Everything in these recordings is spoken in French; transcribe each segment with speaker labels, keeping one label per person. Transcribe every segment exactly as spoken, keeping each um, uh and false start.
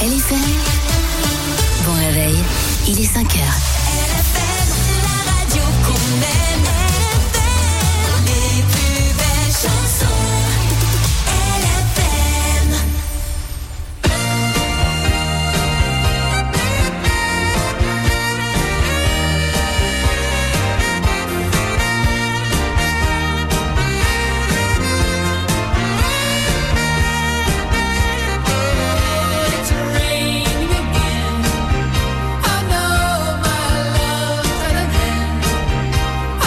Speaker 1: L F M. Bon réveil, il est cinq heures. L F M, la radio qu'on aime. L F M, les plus belles chansons.
Speaker 2: I know my love's at an end.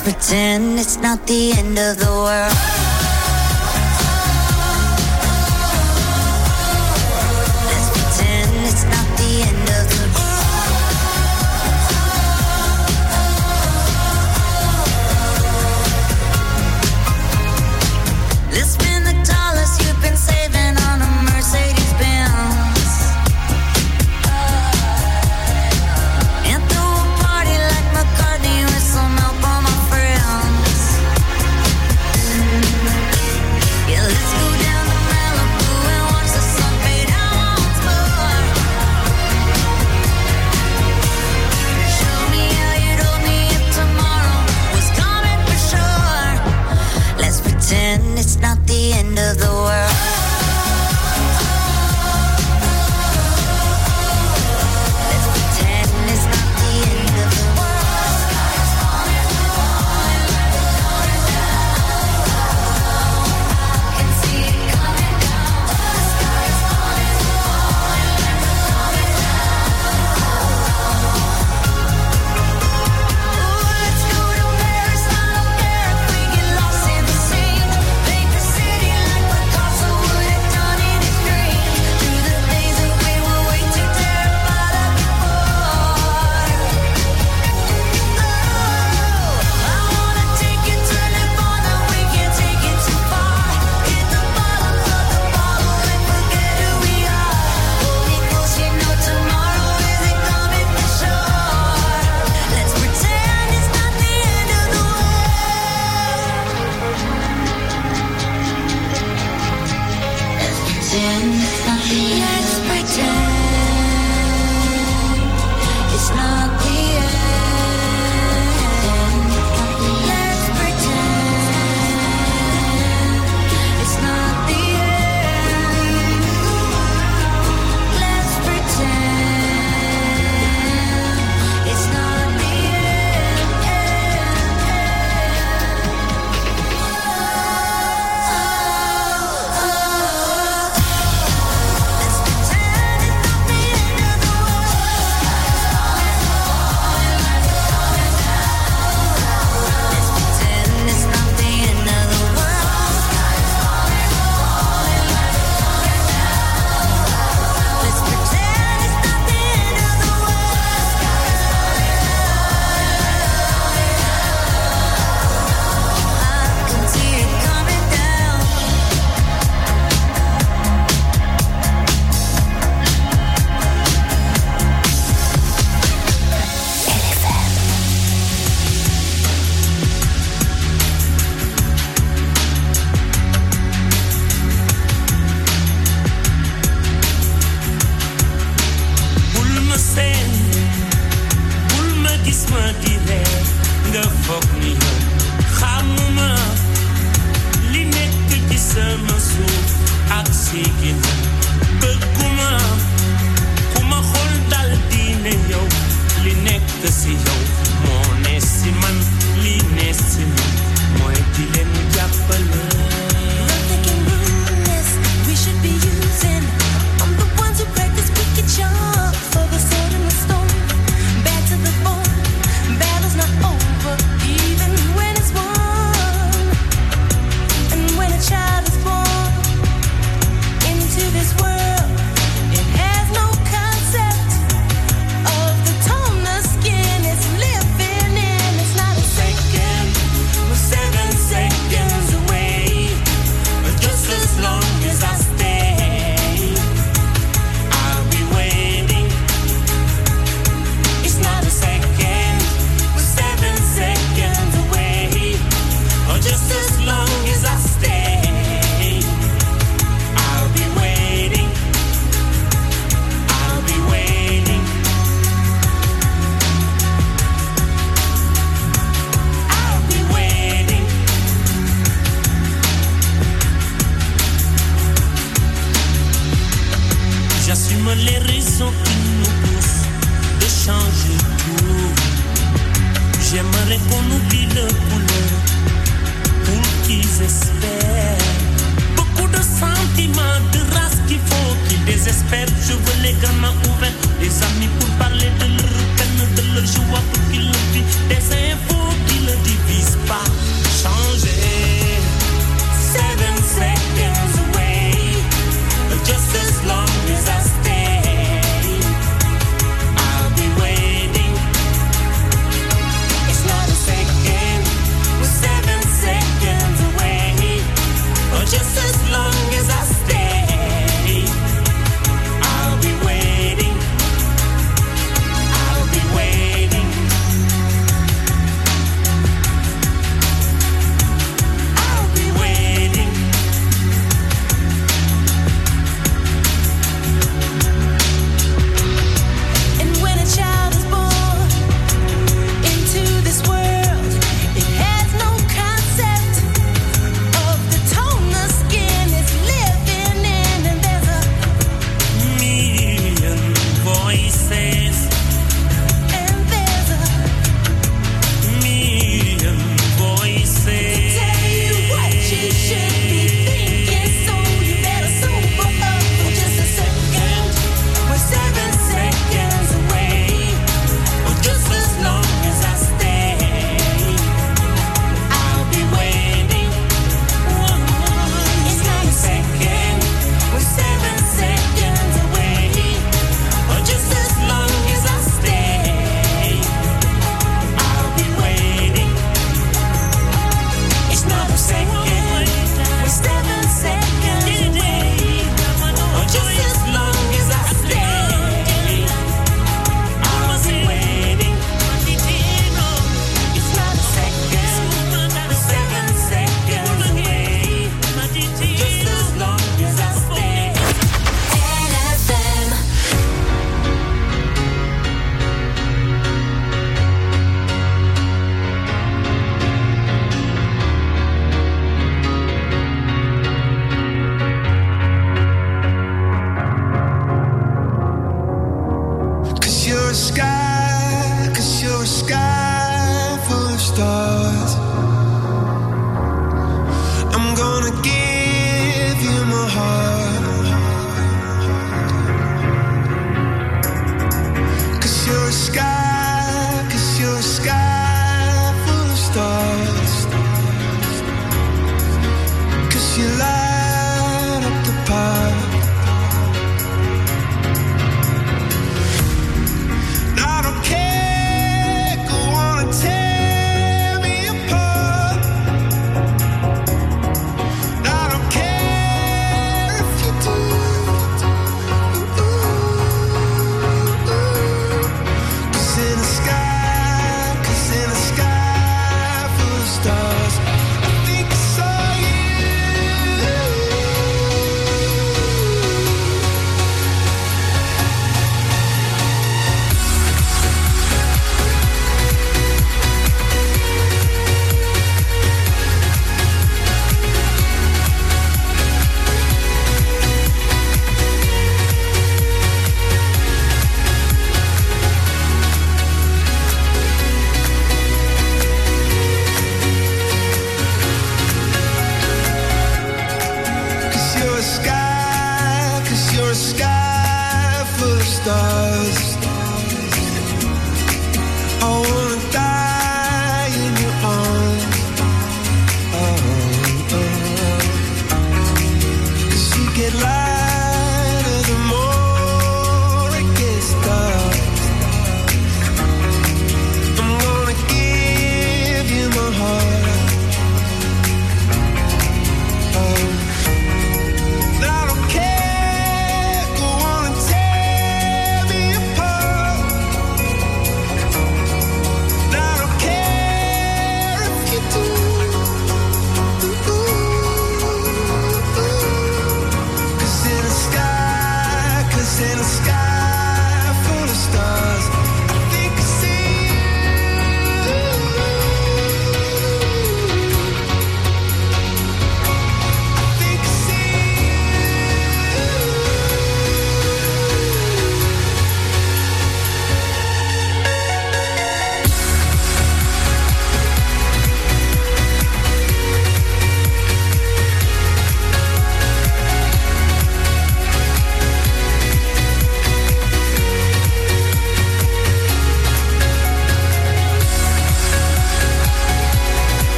Speaker 1: pretend it's not the end of the world. Let's pretend it's not the end of the world. Let's spend the dollars you've been saving on a Mercedes Benz. And throw a party like McCartney with some help on my friends. Yeah, let's go down to Malibu and watch the sun fade out once more. Show me how you told me if tomorrow was coming for sure. Let's pretend it's not the end of the world. Let's pretend it's not the end of the world. Can see it coming down. The sky is falling, falling, coming down. Ooh, let's go to Paris. I don't care if we get lost in the scene. Paint the city like Picasso would have done in his dreams. Do the things that we were way too terrified of before. Oh, I wanna take you to Nirvana. We can't take it too far. Hit the bottom of the bottle and forget who we are. Hold me close, you know tomorrow isn't coming for sure. Let's pretend it's not the end of the world. Let's pretend it's not the end. Let's pretend it's not the end. Let's pretend it's not the end. Let's pretend it's not the
Speaker 2: Des infos qui le divisent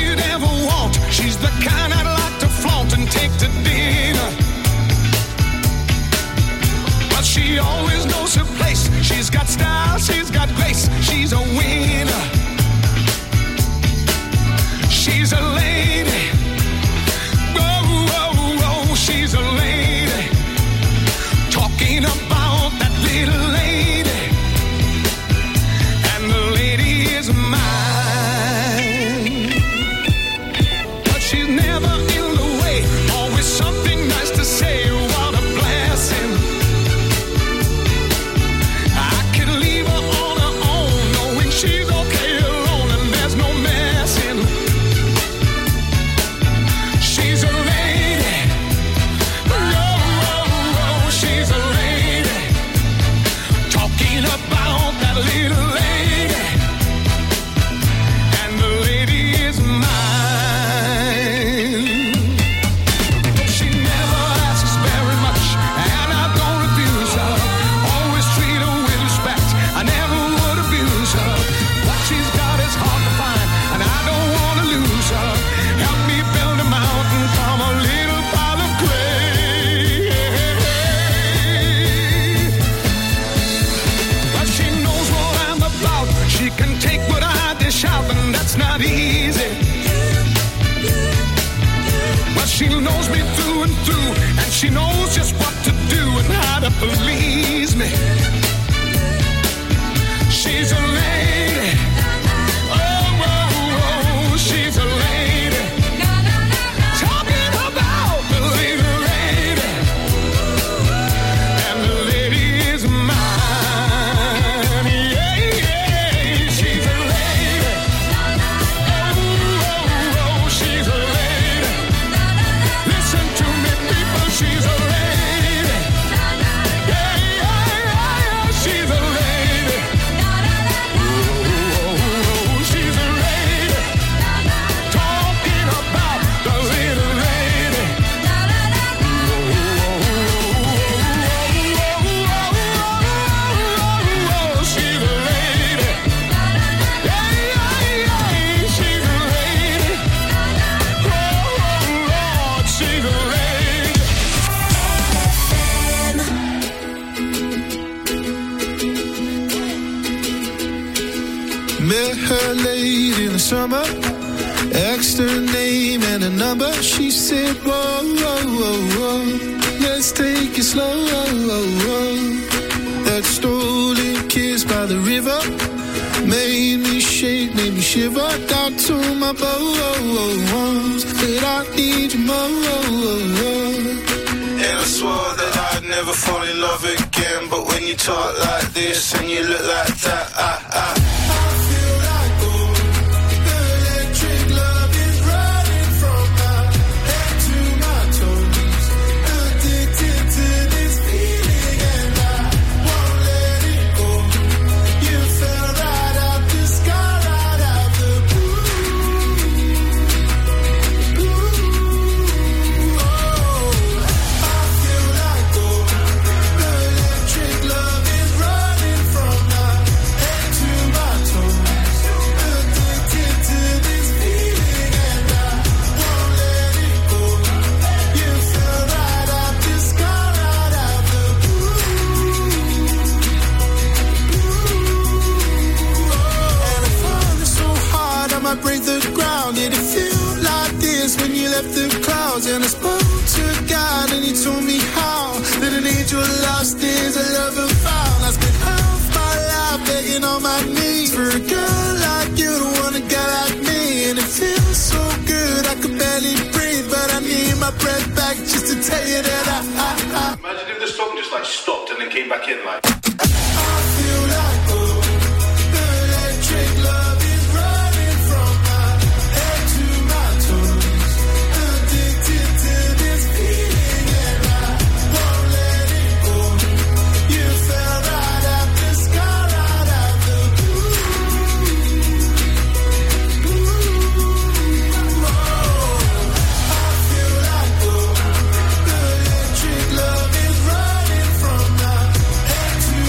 Speaker 2: you'd ever want. She's the kind I'd like to flaunt and take to dinner. But she always knows her place. She's got style, she's got grace. She's a winner. She's a lady. Whoa, whoa, whoa, she's a lady. Talking about that little lady. And the lady is mine. But she's never in the way. Always something nice to say. What a blessing. I could leave her on her own, knowing she's okay alone and there's no messing. She's a lady. Whoa, whoa, whoa, she's a lady. Talking about that little lady. And the lady is mine. She never asks very much, and I don't abuse her. Always treat her with respect. I never would abuse her. What she's got is hard to find, and I don't want to lose her. Help me build a mountain from a little pile of clay. But she knows what I'm about. She can take what I dish out, and that's not easy. But she knows me through and through, and she knows just what to do and how to please me. She's a lady. Oh, oh, oh, she's a lady. Talking about the little lady. And the lady is mine. Yeah, yeah, she's a lady. Oh, oh, oh, she's a lady. Listen to me, people, she's a lady. Yeah, yeah, yeah, yeah, she's a lady. Oh, oh, oh, she's a lady. Talking about the little lady. Oh, oh, oh, she's a lady. Yeah, yeah, yeah, she's a lady. Oh, Lord, she's a lady.
Speaker 3: Met her late in the summer, asked her name and a number. She said, whoa, whoa, whoa, whoa, let's take it slow. That stolen kiss by the river made me shake, made me shiver. Down to my bones, that I need you more.
Speaker 4: And I swore that I'd never fall in love again. But when you talk like this and you look like that, I, I
Speaker 3: I feel like gold. The electric love is running from my head to my toes. Addicted to this feeling and I won't let it go. You fell right out the sky, right out the blue. Ooh, oh, I feel like gold. The electric love is running from my head to my toes. Addicted to this feeling and I won't let it go. You fell right out the sky, right out the blue. And I found it so hard I might break the ground. Did it feel like this when you left the clouds? And I spoke to God and he told me how that an angel lost is a lover found. I spent half my life begging on my knees for a girl like you to want a guy like me. And it feels so good I could barely breathe, but I need my breath back just to tell you that I, I, I
Speaker 5: Imagine if the song just like stopped and then came back in like.
Speaker 3: I feel like gold. The electric love is running from my head to my toes. Addicted to this feeling and I won't let it go. You fell right out the sky, right out the blue. Ooh, oh, I feel like gold. The electric love is running from my head to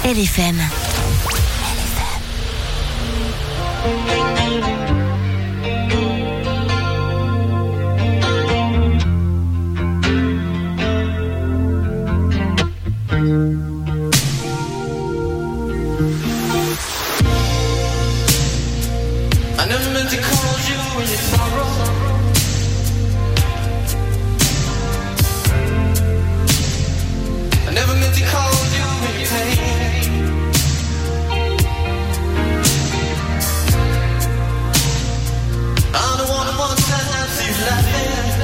Speaker 6: L F M.
Speaker 7: I never meant to call you when you sorrow. I never meant to call you when you pain. I don't want to one time see you laughing.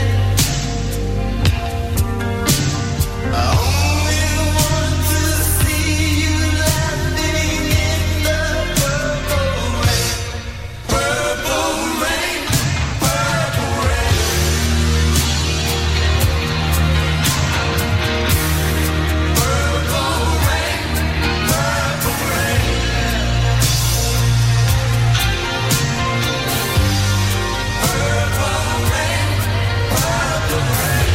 Speaker 7: I only want to see you laughing in the purple rain. Purple rain, purple rain. Purple rain, purple rain. Purple rain, purple rain.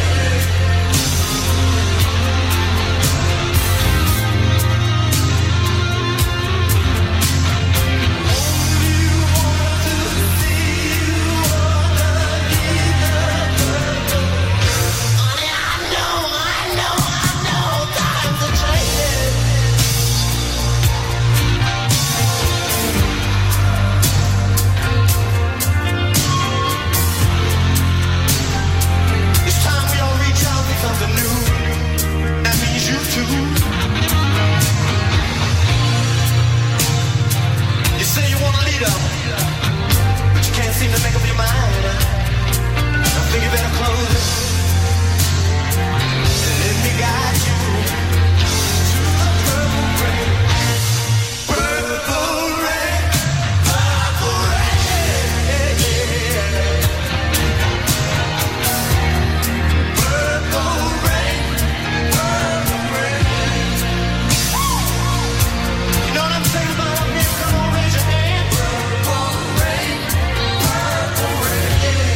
Speaker 7: It's time we all reach out for something new. That means you too. You say you want a leader, but you can't seem to make up your mind. I think you better close it and let me guide you to the purple rain. Purple rain, purple rain. Purple rain, purple rain. You know what I'm saying about me? Come on, raise your hand. Purple rain, purple rain.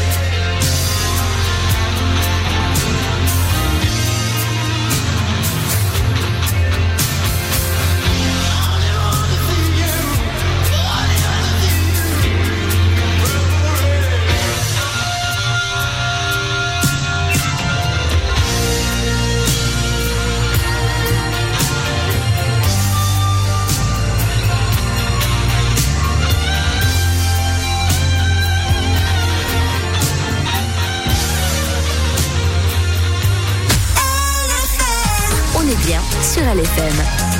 Speaker 6: On est bien sur L F M.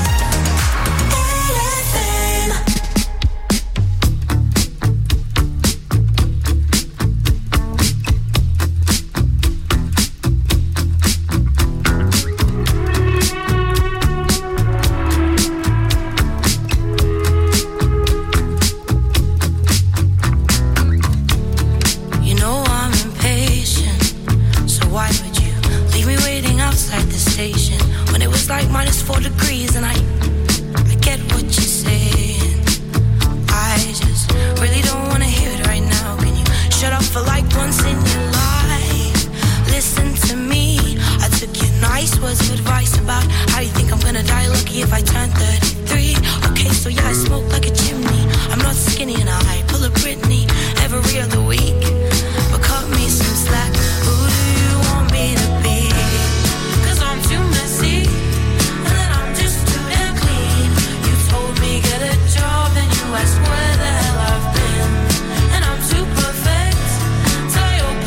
Speaker 1: You know I'm impatient, so why would you leave me waiting outside the station when it was like minus four degrees? And I, I get what you're saying. I just really don't wanna hear it right now. Can you shut up for like once in your life? Listen to me. I took your nice words of advice about how you think I'm gonna die lucky if I turn thirty-three. Okay, so yeah, I smoke like a chimney. I'm not skinny and I pull a Britney every other week. But cut me some slack. Who do you want me to be? 'Cause I'm too messy, and then I'm just too damn clean. You told me get a job, and you asked where the hell I've been. And I'm too perfect. Tell your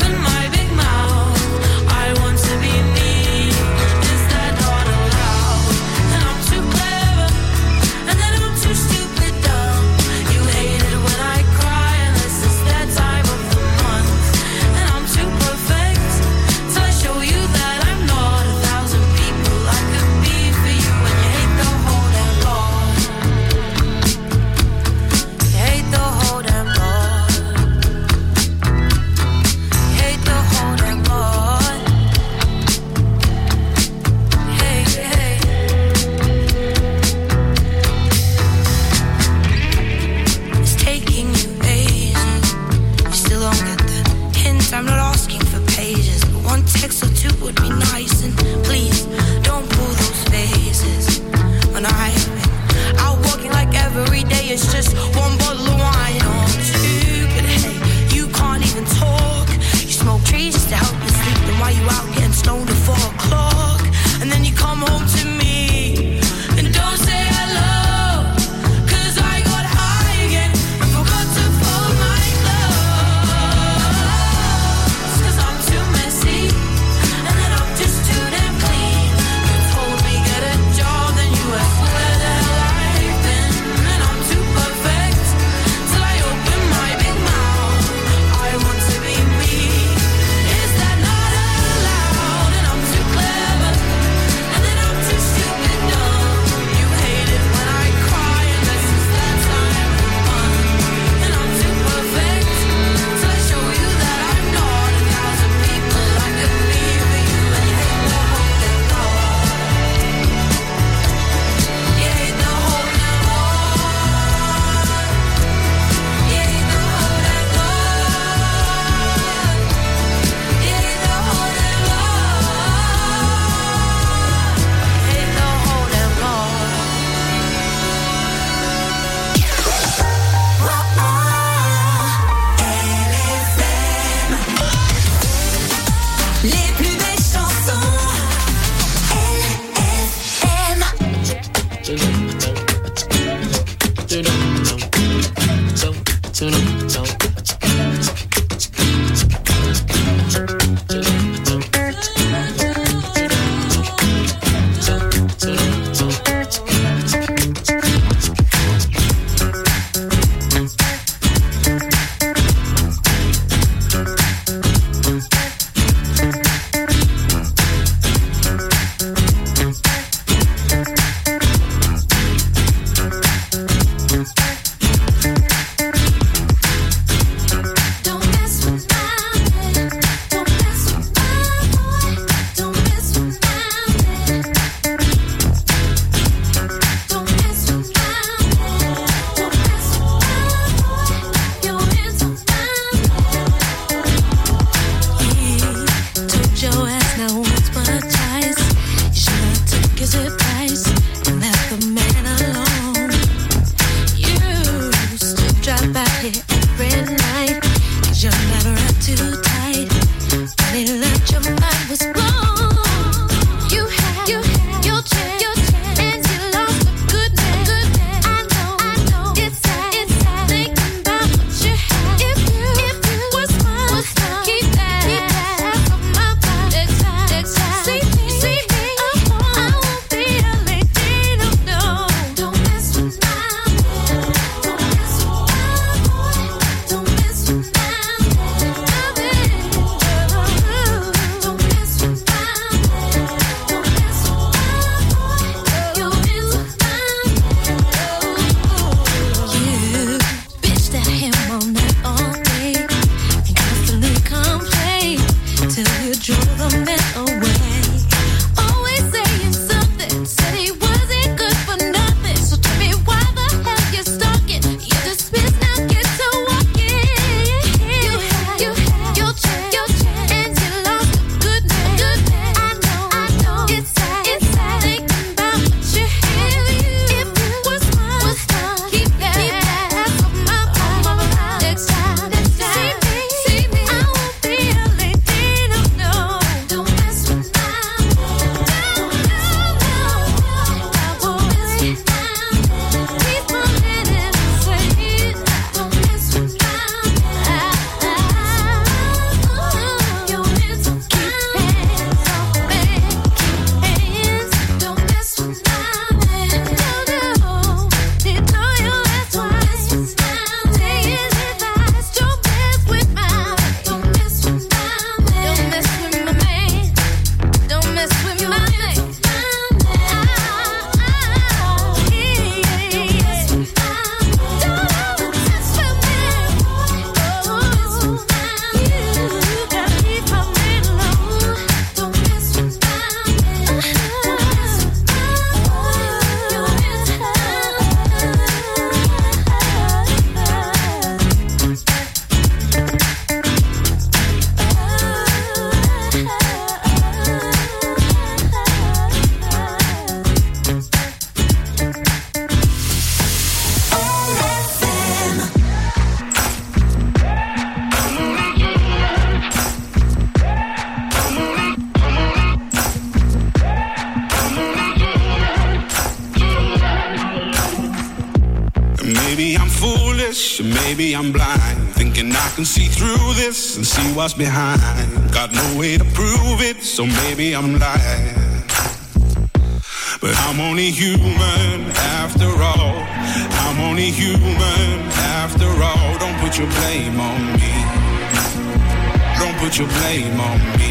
Speaker 2: foolish, maybe I'm blind, thinking I can see through this and see what's behind. Got no way to prove it, so maybe I'm lying. But I'm only human after all. I'm only human after all. Don't put your blame on me. Don't put your blame on me.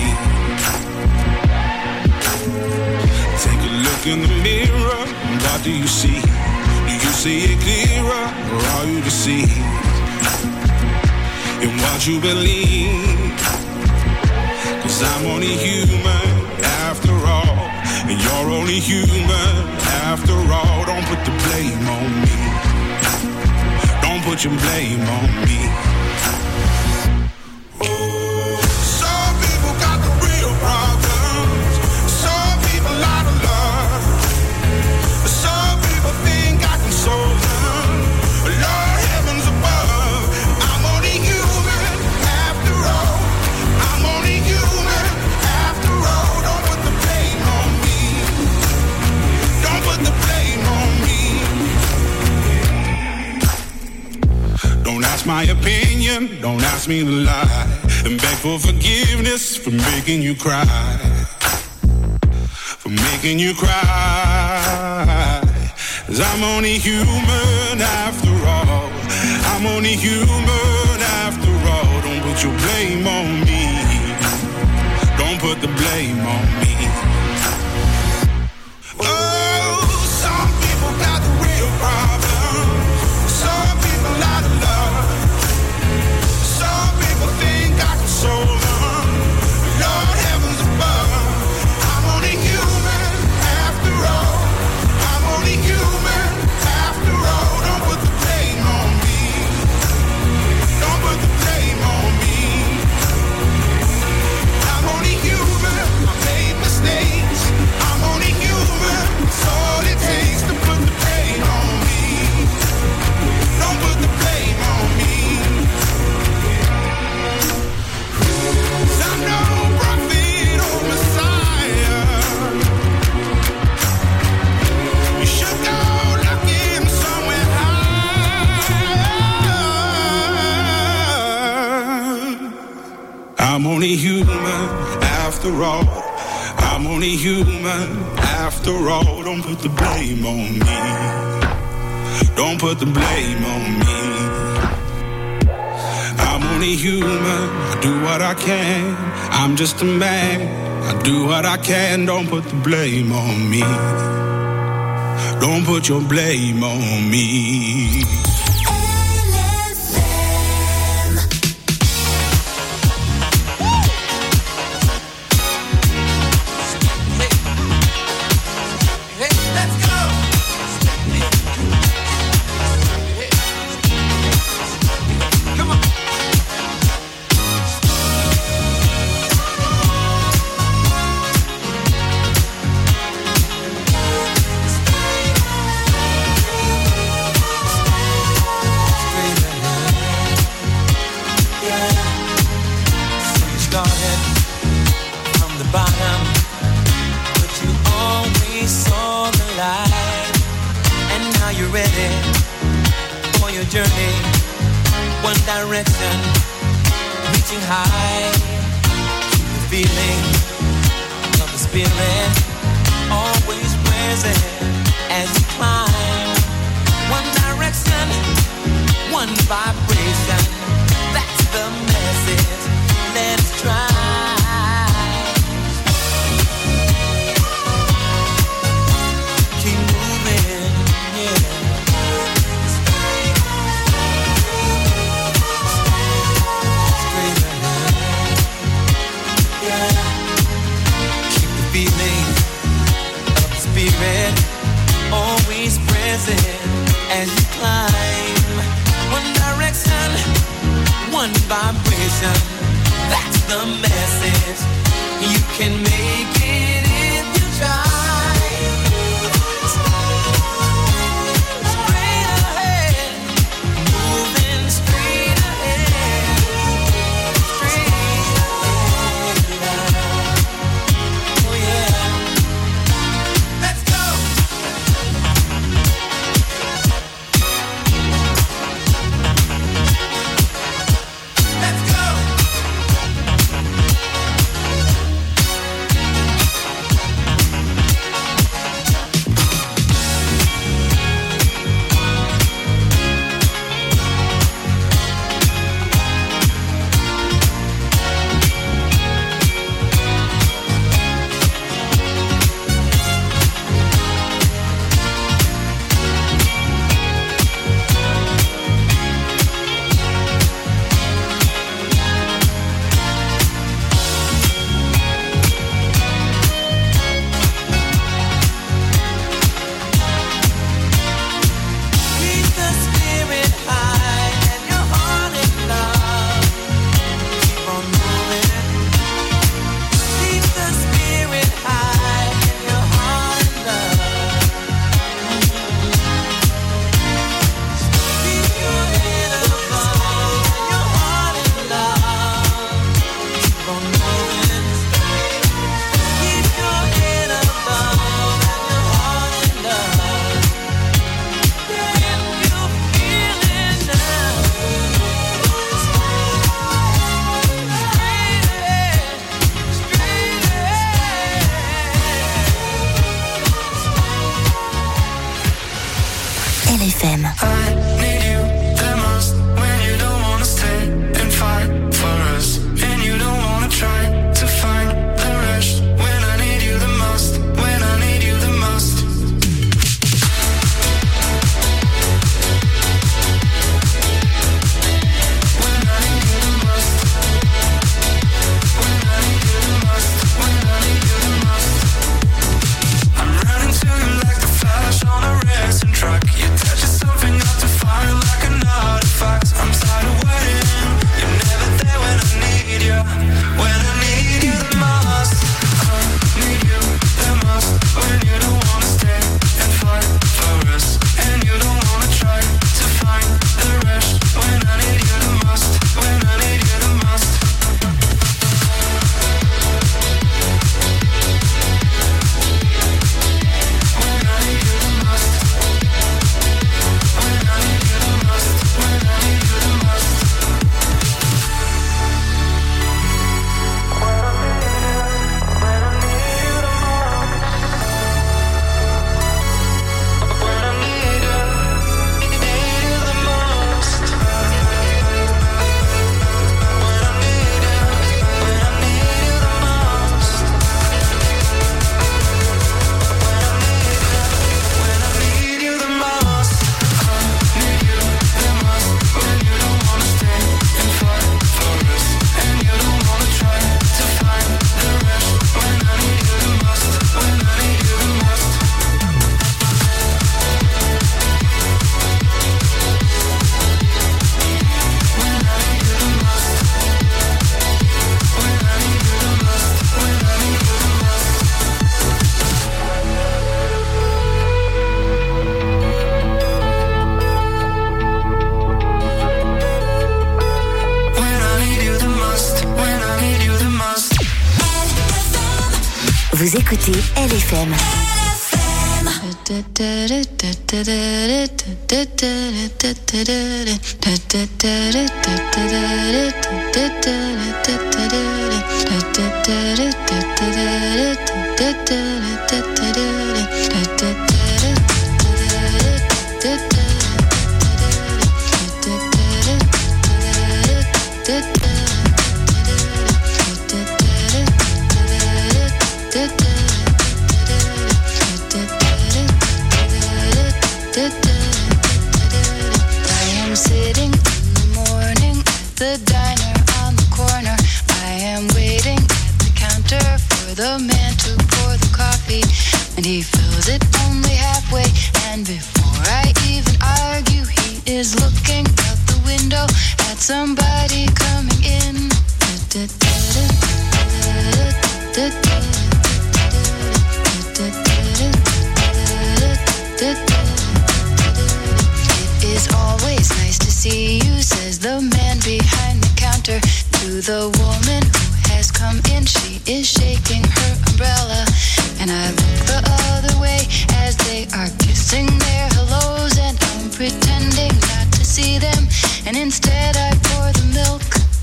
Speaker 2: Take a look in the mirror, what do you see? Do you see it clearer, or are you deceived in what you believe? 'Cause I'm only human after all, and you're only human after all. Don't put the blame on me. Don't put your blame on me. Some people got the real problems. Some people out of love. Some people think I can solve them. Lord heavens above, I'm only human after all. I'm only human after all. Don't put the blame on me. Don't put the blame on me. Don't ask my opinion, don't ask me to lie, and beg for forgiveness for making you cry, for making you cry. 'Cause I'm only human after all. I'm only human after all. Don't put your blame on me. Don't put the blame on me. Oh, some people got the real problems. Some people out of love. Some people think I can solve them. Lord heavens above, I'm only human after all. I'm only human after all. Don't put the blame on me. Don't put the blame on me. I'm only human. I made mistakes. I'm only human. It's all it takes to put the blame on me. Don't put the blame on me. 'Cause I'm no prophet or Messiah. You should go looking somewhere high. I'm only human after all. I'm only human after all. Don't put the blame on me. Don't put the blame on me. I'm only human. I do what I can. I'm just a man. I do what I can. Don't put the blame on me. Don't put your blame on me.
Speaker 7: Hey, let's go. Come on. So you started from the bottom, but you always saw the light, and now you're ready for your journey. One direction, reaching high. Keep the feeling of the spirit always present as you climb. One direction, one vibration. That's the message. Let's try. Keep moving, yeah. Straight ahead, yeah. Keep the feeling of the spirit always present as you climb. One direction, one vibration. That's the message. You can make it if you try. Straight ahead, moving straight ahead, straight ahead. Oh yeah, let's go.
Speaker 6: F M.
Speaker 3: I need you the most when you don't wanna stay and fight for us, and you don't wanna try to find the rush when I need you the most, when I need you the most. When I need you the most, when I need you the most, when I need you the most. I'm running to you like the flash on a racing truck. You touch something up to fire like an artifact. I'm tired of waiting. You're never there when I need you, when I need you the most. I need you the most when you don't wanna stay and fight for us, and you don't wanna try to find the rush when I need you the most, when I need you the most. When I need you the most, when I need you the most, when I need you the most. When I need you, need you the most. When I need you, when I need you the most. When I need you, when I need you the most. I need you the most when you don't wanna stay and fight for us, and you don't wanna try to find the rush when I need you the most, when I need you the most. When I need you the most, when I need you the most, when I need you the most. When I need you the most, when I need you the most.
Speaker 6: Vous écoutez L F M.
Speaker 1: I am sitting in the morning at the diner on the corner. I am waiting at the counter for the man to pour the coffee, and he fills it only halfway. And before I even argue, he is looking out the window at somebody coming in. It is always nice to see you, says the man behind the counter to the woman who has come in. She is shaking her umbrella, and I look the other way as they are kissing their hellos, and I'm pretending not to see them, and instead I pour the milk.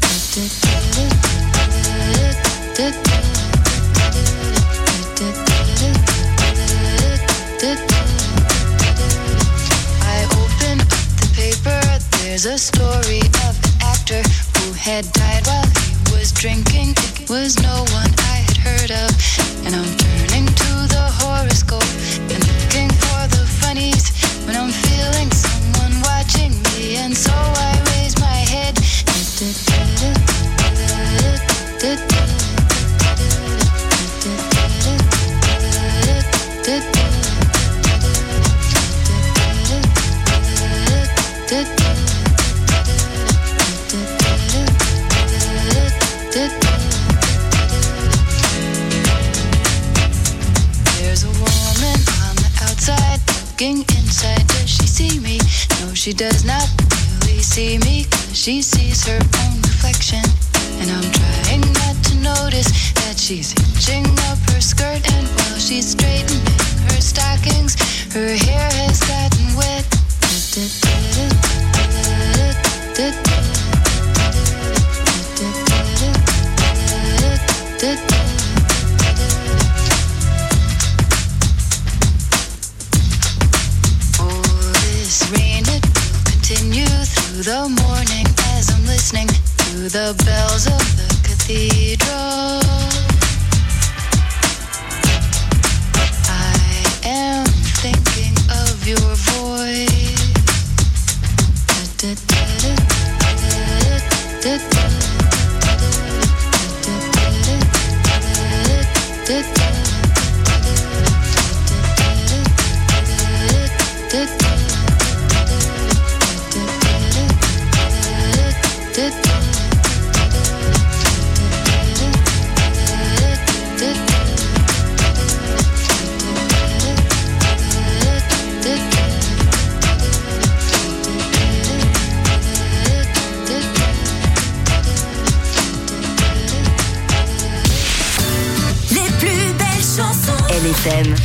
Speaker 1: I open up the paper. There's a story of an actor who had died while he was drinking. It was no one I had heard of, and I'm turning to the horoscope and looking for the funnies when I'm feeling someone watching me, and so I raise my head. There's a woman on the outside looking inside. Does she see me? No, she does not really see me, 'cause she sees her own reflection. And I'm trying not to notice that she's hitching up her skirt, and while she's straightening her stockings, her hair has gotten wet. Oh, this rain the morning as I'm listening to the bells of the cathedral. I am thinking of your voice.
Speaker 6: Les plus belles chansons. L F M.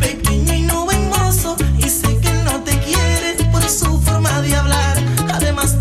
Speaker 8: Además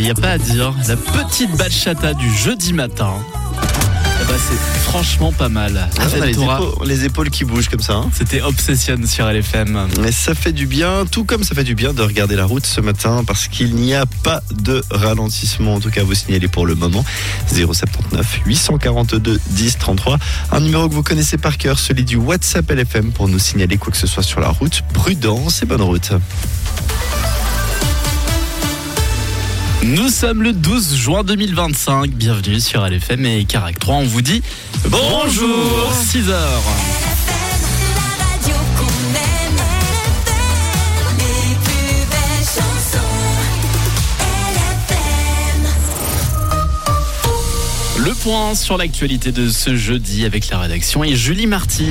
Speaker 8: n'y a pas à dire. La petite bachata du jeudi matin. Eh ben, c'est franchement pas mal.
Speaker 9: Ah, on a les,
Speaker 8: Ventura,
Speaker 9: épaules, les épaules qui bougent comme ça. Hein.
Speaker 8: c'était Obsession sur L F M.
Speaker 9: Mais ça fait du bien, tout comme ça fait du bien de regarder la route ce matin parce qu'il n'y a pas de ralentissement. En tout cas, vous signalez pour le moment zéro sept neuf huit cent quarante-deux dix trente-trois. Un numéro que vous connaissez par cœur, celui du WhatsApp L F M pour nous signaler quoi que ce soit sur la route. Prudence et bonne route.
Speaker 8: Nous sommes le douze juin deux mille vingt-cinq. Bienvenue sur L F M et Carac trois. On vous dit bonjour. six heures.
Speaker 1: La radio qu'on aime, les plus belles chansons, L F M.
Speaker 8: Le point sur l'actualité de ce jeudi avec la rédaction et Julie Marty.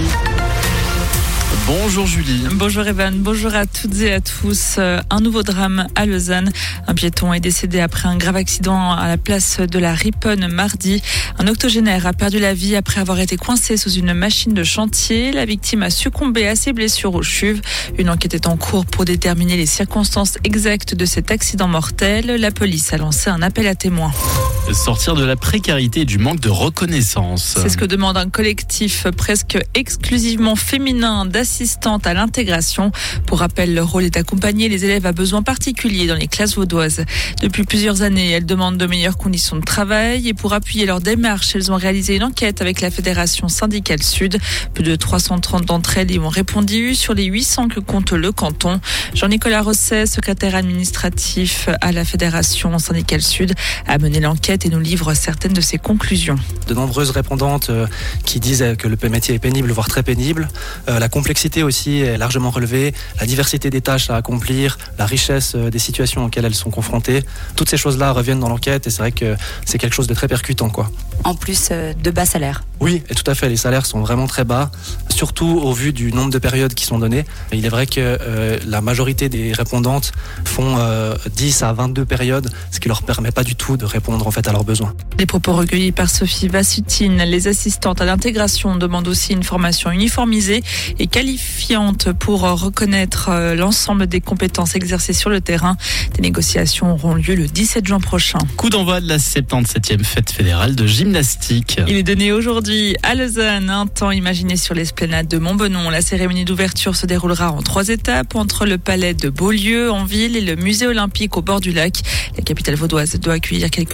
Speaker 8: Bonjour Julie.
Speaker 10: Bonjour Evan, bonjour à toutes et à tous. Euh, Un nouveau drame à Lausanne. Un piéton est décédé après un grave accident à la place de la Riponne mardi. Un octogénaire a perdu la vie après avoir été coincé sous une machine de chantier. La victime a succombé à ses blessures aux chuves. Une enquête est en cours pour déterminer les circonstances exactes de cet accident mortel. La police a lancé un appel à témoins.
Speaker 8: Sortir de la précarité et du manque de reconnaissance.
Speaker 10: C'est ce que demande un collectif presque exclusivement féminin d'assistantes à l'intégration. Pour rappel, leur rôle est d'accompagner les élèves à besoins particuliers dans les classes vaudoises. Depuis plusieurs années, elles demandent de meilleures conditions de travail et pour appuyer leur démarche, elles ont réalisé une enquête avec la Fédération syndicale Sud. Plus de trois cent trente d'entre elles y ont répondu sur les huit cents que compte le canton. Jean-Nicolas Rosset, secrétaire administratif à la Fédération syndicale Sud, a mené l'enquête et nous livre certaines de ses conclusions.
Speaker 11: De nombreuses répondantes euh, qui disent que le métier est pénible, voire très pénible. Euh, la complexité aussi est largement relevée, la diversité des tâches à accomplir, la richesse euh, des situations auxquelles elles sont confrontées. Toutes ces choses-là reviennent dans l'enquête et c'est vrai que c'est quelque chose de très percutant, quoi.
Speaker 12: En plus euh, de bas salaires.
Speaker 11: Oui, et tout à fait, les salaires sont vraiment très bas, surtout au vu du nombre de périodes qui sont données. Il est vrai que euh, la majorité des répondantes font euh, dix à vingt-deux périodes, ce qui leur permet pas du tout de répondre en fait à leurs besoins.
Speaker 10: Les propos recueillis par Sophie Vassutine. Les assistantes à l'intégration demandent aussi une formation uniformisée et qualifiante pour reconnaître l'ensemble des compétences exercées sur le terrain. Des négociations auront lieu le dix-sept juin prochain.
Speaker 8: Coup d'envoi de la soixante-dix-septième fête fédérale de gymnastique.
Speaker 10: Il est donné aujourd'hui à Lausanne, un temps imaginé sur l'esplanade de Montbenon. La cérémonie d'ouverture se déroulera en trois étapes entre le palais de Beaulieu en ville et le musée olympique au bord du lac. La capitale vaudoise doit accueillir quelques